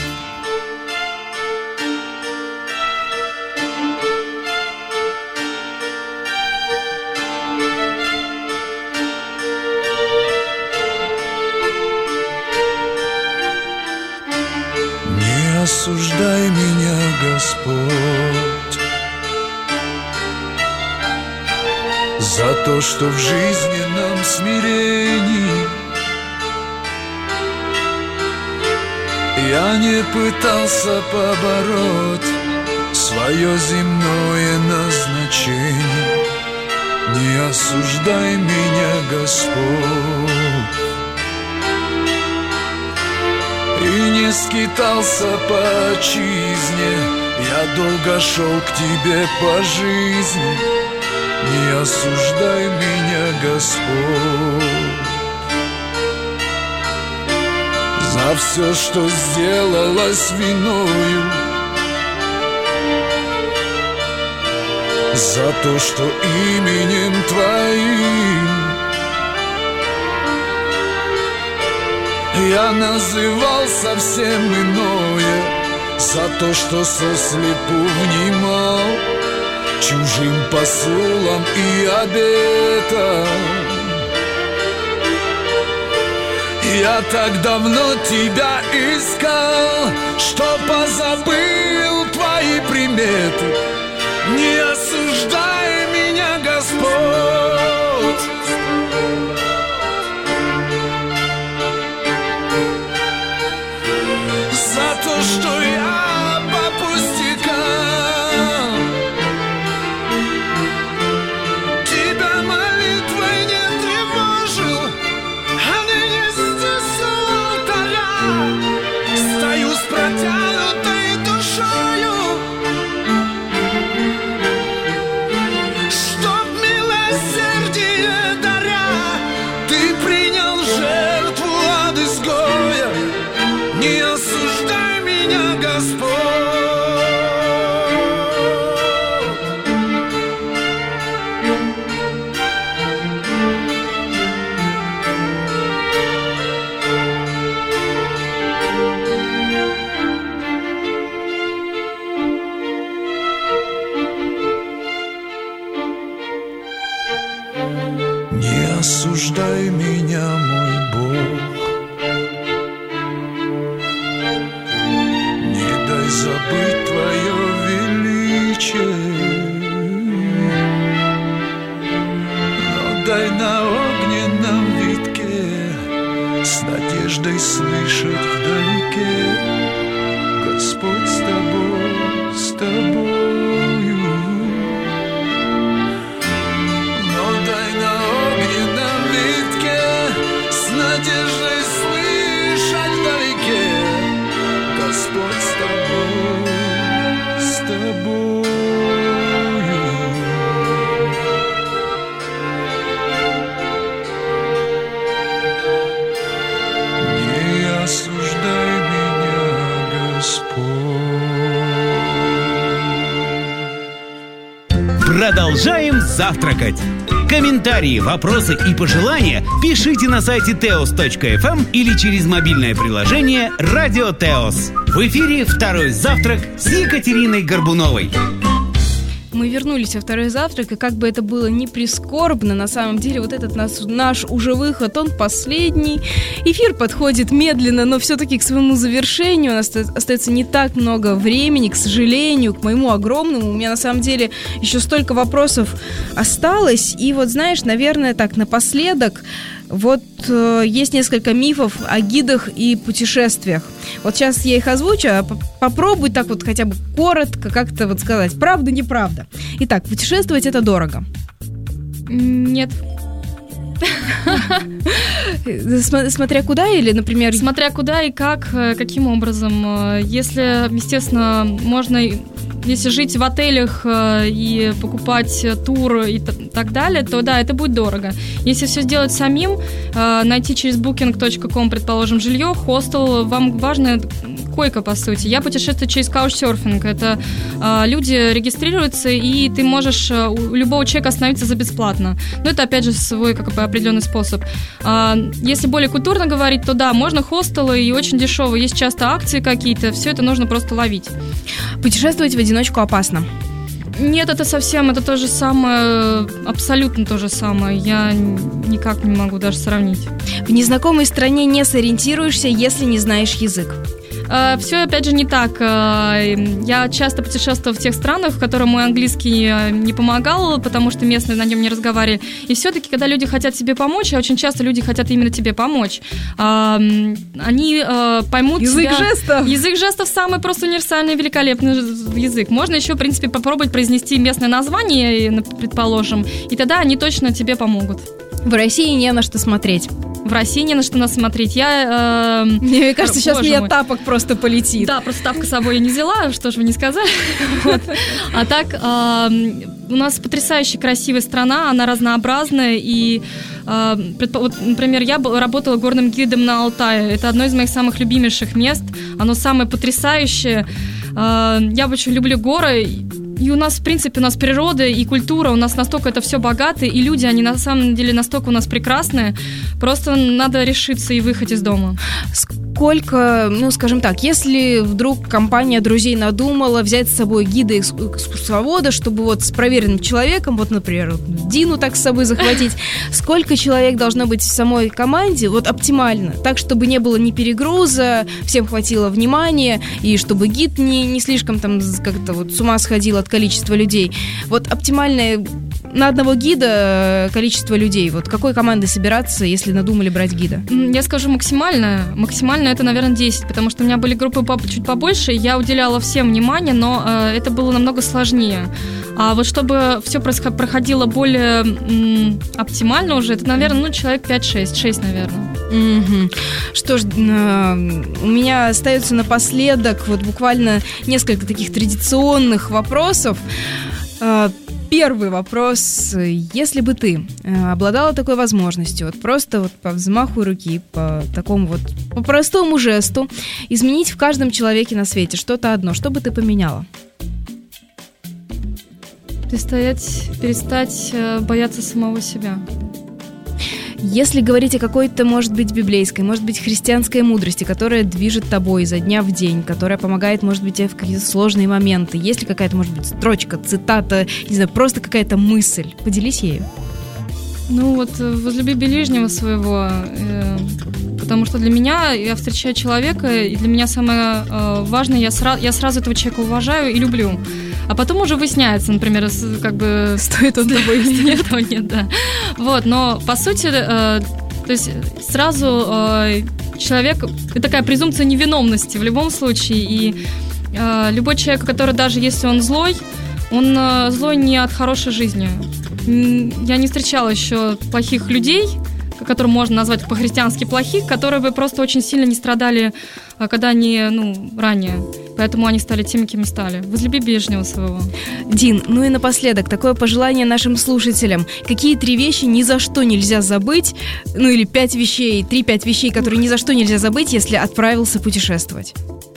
Осуждай меня, Господь, за то, что в жизненном смирении я не пытался побороть свое земное назначение. Не осуждай меня, Господь, и не скитался по отчизне, я долго шел к тебе по жизни. Не осуждай меня, Господь, за все, что сделалось виною за то, что именем твоим я называл совсем иное, за то, что сослепу внимал чужим посулам и обетам. Я так давно тебя искал, что позабыл твои приметы. Не осуждай меня, Господь, за то, что я по пустякам тебя молитвой не тревожил, а ныне здесь у алтаря стою с протянутой душою, чтоб милосердие даря ты принял жертву от изгоя. Не осуждай меня, Господь. Не осуждай меня, мой Бог. Не дай забыть твое величие, но дай на огненном витке с надеждой слышать вдалеке: Господь с тобой, с тобою. Но дай на огненном витке с надеждой слышать вдалеке: Господь с тобой, с тобою. Не осуждай меня, Господь. Продолжаем завтракать. Комментарии, вопросы и пожелания пишите на сайте теос точка эф эм или через мобильное приложение «Радио Теос». В эфире «Второй завтрак» с Екатериной Горбуновой. Мы вернулись во второй завтрак, и как бы это было ни прискорбно, на самом деле вот этот наш, наш уже выход, он последний. Эфир подходит медленно, но все-таки к своему завершению. У нас остается не так много времени, к сожалению, к моему огромному. У меня на самом деле еще столько вопросов осталось. И вот знаешь, наверное, так, напоследок, вот э, есть несколько мифов о гидах и путешествиях. Вот сейчас я их озвучу, а попробуй так вот хотя бы коротко как-то вот сказать, правда, неправда. Итак, путешествовать это дорого. Нет. Смотря куда или, например... Смотря куда и как, каким образом. Если, естественно, можно... Если жить в отелях и покупать тур и так далее, то да, это будет дорого. Если все сделать самим, найти через букинг точка ком, предположим, жилье, хостел, вам важно койка, по сути. Я путешествую через каучсерфинг. Это люди регистрируются, и ты можешь у любого человека остановиться за бесплатно. Но это, опять же, свой как бы определенный способ. Если более культурно говорить, то да, можно хостелы, и очень дешево. Есть часто акции какие-то, все это нужно просто ловить. Путешествовать в одиночку опасно? Нет, это совсем, это то же самое, абсолютно то же самое. Я никак не могу даже сравнить. В незнакомой стране не сориентируешься, если не знаешь язык. Все, опять же, не так. Я часто путешествовала в тех странах, в которых мой английский не помогал, потому что местные на нем не разговаривали. И все-таки, когда люди хотят себе помочь, а очень часто люди хотят именно тебе помочь, они поймут язык тебя... жестов. Язык жестов самый просто универсальный, великолепный язык. Можно еще, в принципе, попробовать произнести местное название, предположим, и тогда они точно тебе помогут. В России не на что смотреть. В России не на что нас смотреть. Я, э, Мне кажется, сейчас мне мой. тапок просто полетит. Да, просто тапка с собой я не взяла, что же вы не сказали. Вот. А так, э, у нас потрясающе красивая страна, она разнообразная. И, э, вот, например, я работала горным гидом на Алтае. Это одно из моих самых любимейших мест. Оно самое потрясающее. Э, я очень люблю горы. и у нас, в принципе, у нас природа и культура, у нас настолько это все богато, и люди, они на самом деле настолько у нас прекрасные, просто надо решиться и выехать из дома. Сколько, ну, скажем так, если вдруг компания друзей надумала взять с собой гида экскурсовода, чтобы вот с проверенным человеком, вот, например, Дину так с собой захватить, сколько человек должно быть в самой команде, вот оптимально, так, чтобы не было ни перегруза, всем хватило внимания, и чтобы гид не, не слишком там как-то вот с ума сходил от количества людей. Вот оптимальное на одного гида количество людей, вот какой командой собираться, если надумали брать гида? Я скажу максимальное, максимально это, наверное, десять, потому что у меня были группы чуть побольше, я уделяла всем внимание, но э, это было намного сложнее. А вот чтобы все проходило более м, оптимально уже, это, наверное, ну, человек пять-шесть, шесть, наверное. Mm-hmm. Что ж, э, у меня остается напоследок вот буквально несколько таких традиционных вопросов. Э, Первый вопрос. Если бы ты обладала такой возможностью, вот просто вот по взмаху руки, по такому вот, по простому жесту, изменить в каждом человеке на свете что-то одно, что бы ты поменяла? Перестать, перестать бояться самого себя. Если говорить о какой-то, может быть, библейской, может быть, христианской мудрости, которая движет тобой изо дня в день, которая помогает, может быть, тебе в какие-то сложные моменты, есть ли какая-то, может быть, строчка, цитата, не знаю, просто какая-то мысль, поделись ею. Ну вот, возлюби ближнего своего, э, потому что для меня, я встречаю человека, и для меня самое э, важное, я, сра- я сразу этого человека уважаю и люблю. А потом уже выясняется, например, как бы... Стоит он тобой или нет? Нет, нет, да. Вот, но по сути, э, то есть сразу э, человек... Это такая презумпция невиновности в любом случае, и э, любой человек, который даже если он злой, он э, злой не от хорошей жизни. Я не встречала еще плохих людей, которых можно назвать по-христиански плохих, которые бы просто очень сильно не страдали, когда они, ну, ранее. Поэтому они стали теми, кем стали. Возлюби ближнего своего. Дин, ну и напоследок, такое пожелание нашим слушателям. Какие три вещи ни за что нельзя забыть, ну или пять вещей, три-пять вещей, которые ни за что нельзя забыть, если отправился путешествовать?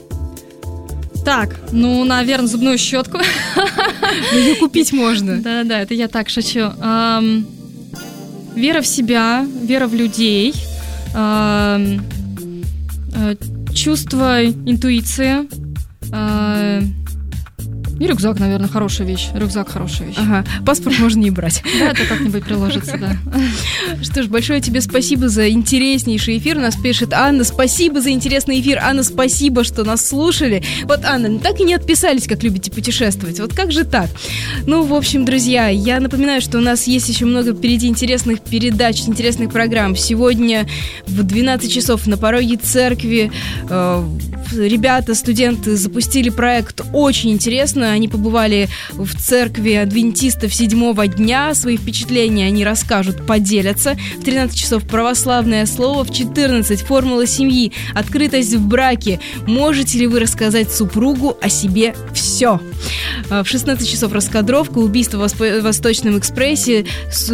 Так, ну, наверное, зубную щетку. Ну, ее купить можно. Да-да, это я так шучу. Эм, вера в себя, вера в людей, эм, э, чувство интуиции. Э, и рюкзак, наверное, хорошая вещь. Рюкзак хорошая вещь. Ага, паспорт можно не брать. Да, это как-нибудь приложится, да. Что ж, большое тебе спасибо за интереснейший эфир. Нас пишет Анна. Спасибо за интересный эфир. Анна, спасибо, что нас слушали. Вот, Анна, так и не отписались, как любите путешествовать. Вот как же так? Ну, в общем, друзья, я напоминаю, что у нас есть еще много впереди интересных передач, интересных программ. Сегодня в двенадцать часов на пороге церкви э, ребята, студенты запустили проект очень интересно. Они побывали в церкви адвентистов седьмого дня. Свои впечатления они расскажут, поделятся. В тринадцать часов православное слово. В четырнадцать формула семьи. Открытость в браке. Можете ли вы рассказать супругу о себе все? В шестнадцать часов раскадровка. Убийство в Восточном экспрессе.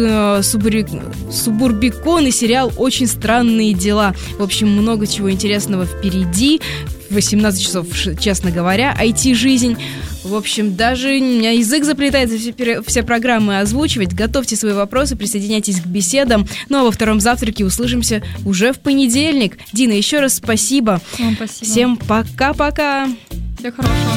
Субурбикон и сериал «Очень странные дела». В общем, много чего интересного впереди. В восемнадцать часов, честно говоря, ай ти-жизнь. В общем, даже у меня язык заплетается все, все программы озвучивать. Готовьте свои вопросы, присоединяйтесь к беседам. Ну а во втором завтраке услышимся уже в понедельник. Дина, еще раз спасибо. Вам спасибо. Всем пока-пока. Всего хорошего.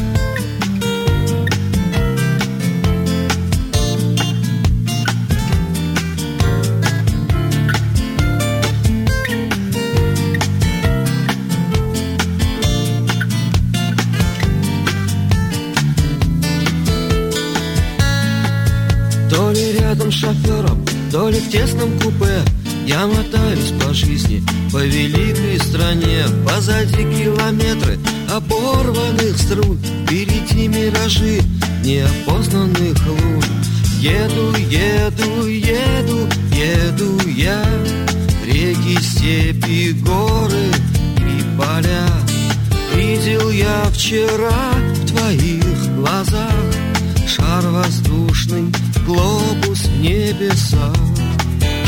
То ли рядом с шофером, то ли в тесном купе. Я мотаюсь по жизни, по великой стране. Позади километры оборванных струн, впереди миражи неопознанных лун. Еду, еду, еду, еду я. Реки, степи, горы и поля. Видел я вчера в твоих глазах шар воздушный, глобус в небесах.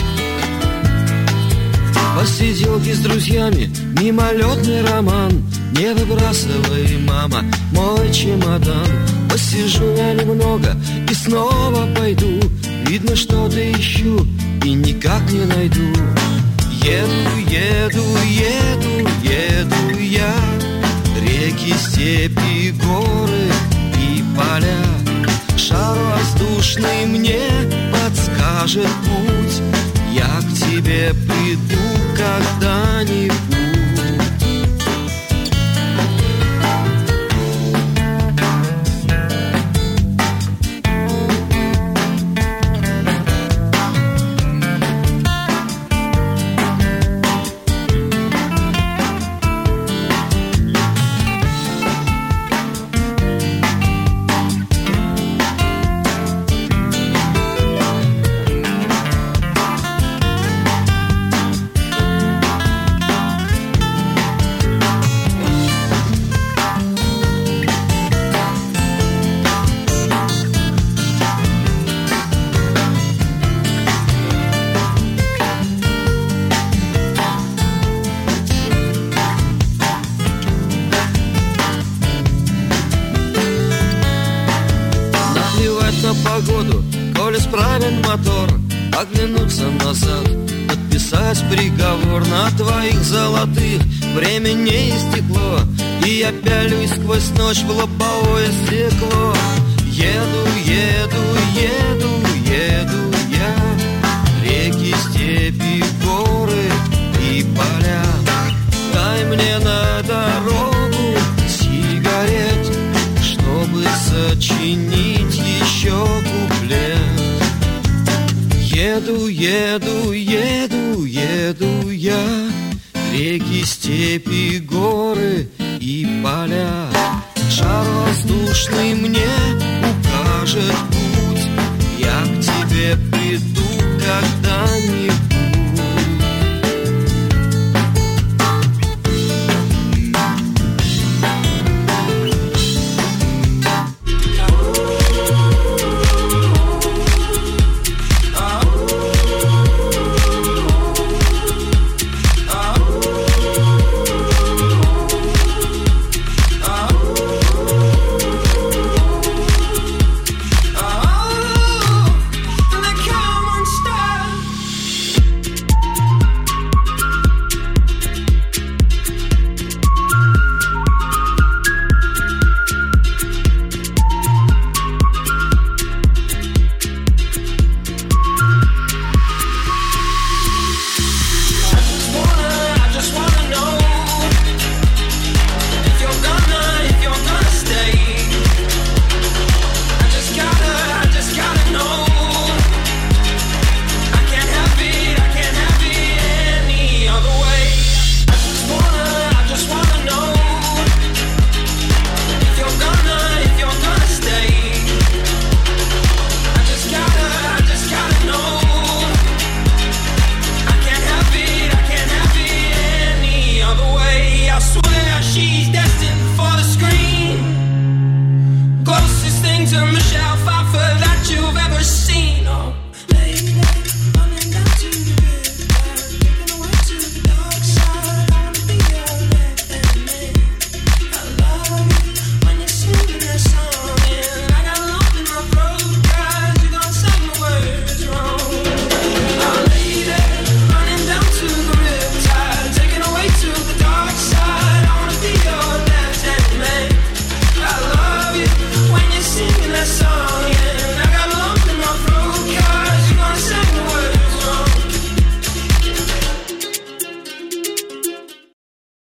Посиделки с друзьями, мимолетный роман. Не выбрасывай, мама, мой чемодан. Посижу я немного и снова пойду. Видно, что-то ищу и никак не найду. Еду, еду, еду, еду я. Реки, степи, горы и поля. Шар воздушный мне подскажет путь. Я к тебе приду когда-нибудь. Погоду, коли справен мотор, оглянуться назад, подписать приговор на твоих золотых. Время не истекло, и я пялюсь сквозь ночь в лобовое стекло. Еду, еду, еду, еду я. Реки, степи, горы и поля. Дай мне на дорогу сигарет, чтобы сочинить еще куплет. Еду, еду, еду, еду я. Реки, степи, горы и поля. Шар воздушный мне укажет путь. Я к тебе приду когда-нибудь.